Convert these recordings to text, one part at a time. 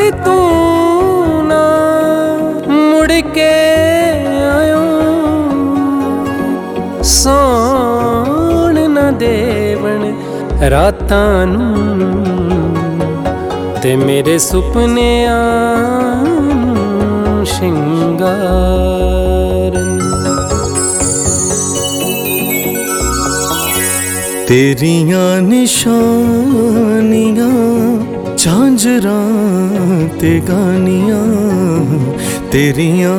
तू ना मुड़ के आयो, सौण ना देवन रातां नूं ते मेरे सुपनियां शिंगारन। तेरियां निशानियां झांजरां ते गानियां, तेरियां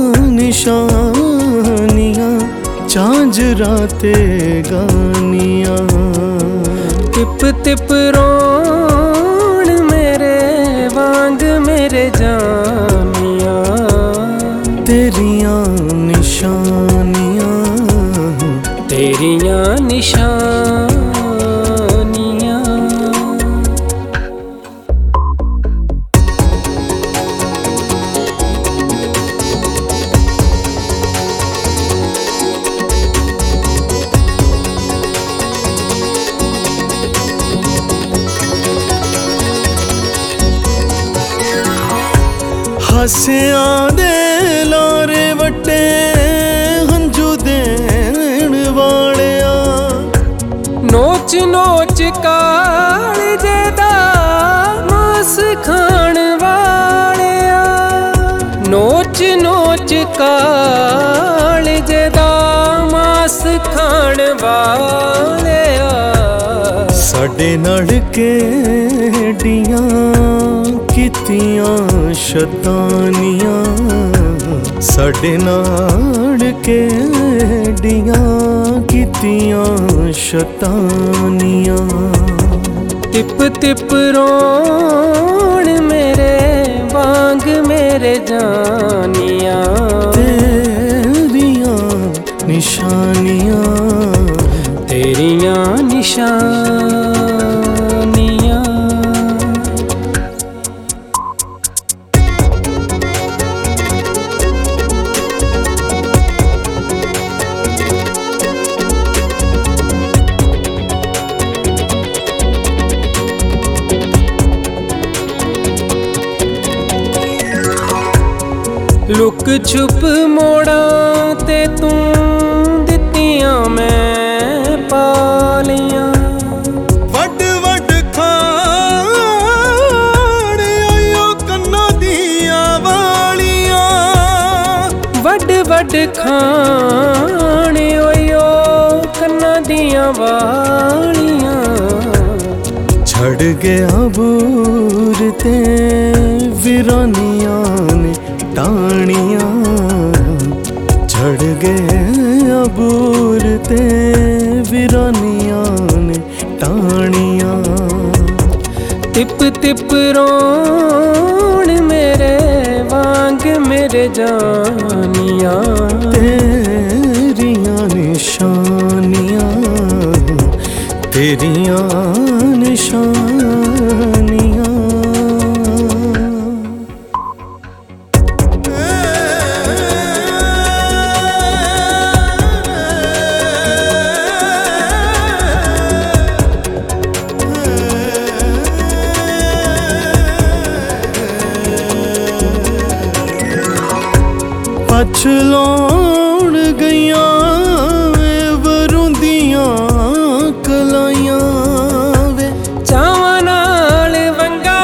निशानियां झांजरां ते गानियां। तिप तिप रोण मेरे वांग मेरे जानिया, तेरियां निशानियां, तेरियां निशानियां। हासियां दे लारे वट्टे हंजू देण वालिया, नोच नोच कालजे दा मास खाण वालिया, नोच नोच कालजे दा मास खाण वालिया। साडे नाल केडियां कीतियां शैतानियां, साडे नाल केडियां कीतियां शैतानियां। तिप तिप रोण मेरे वांग मेरे जानिया, तेरियां निशानियां, तेरियां निशानियां। लुक छुप मोड़ां ते तू दित्तियां मैं पालियां, वड वड खाण आयो कन्नां दियां वालियां, वड वड खाण ओयो कन्नां दियां वालियां। छड़ गया बूर ते वीरानियां ने टाणियां, झड़ गए अबूर ते वीरानियां ने टाणियां। तिप तिप रोण मेरे वांग मेरे जानिया, तेरियां निशानियां, तेरियां निशानियां। पछलौण गईयां वरुंदियां कलाइयां वे, चावां नाल वंगा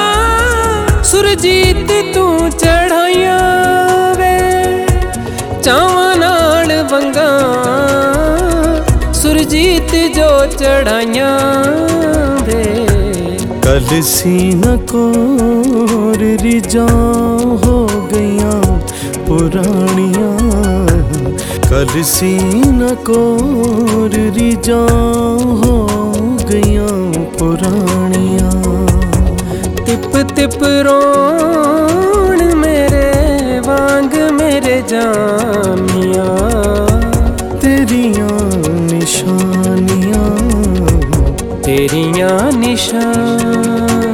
सुरजीत तू चढ़ाइयां वे, चावां नाल वंगा सुरजीत जो चढ़ाइयां वे। कल सीन कोर रिजां हो गईयां पुरानियां, कल सीन कोर रिजां हो गईयां पुरानियां। तिप तिप रोण मेरे वांग मेरे जानिया, तेरियां निशानियां, तेरियां निशानियां।